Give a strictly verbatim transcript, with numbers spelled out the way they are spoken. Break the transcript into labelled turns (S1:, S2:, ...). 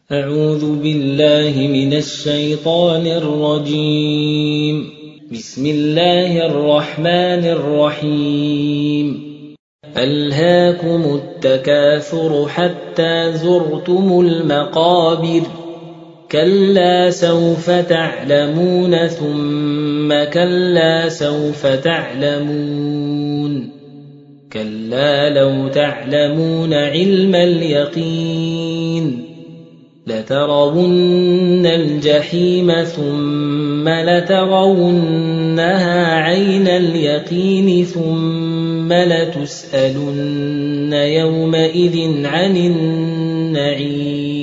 S1: أعوذ بالله من الشيطان الرجيم. بسم الله الرحمن الرحيم. ألهاكم التكاثر حتى زرتم المقابر كلا سوف تعلمون ثم كلا سوف تعلمون كلا لو تعلمون علم اليقين لترون الجحيم ثم لترونها عين اليقين ثم لتسألن يومئذ عن النعيم.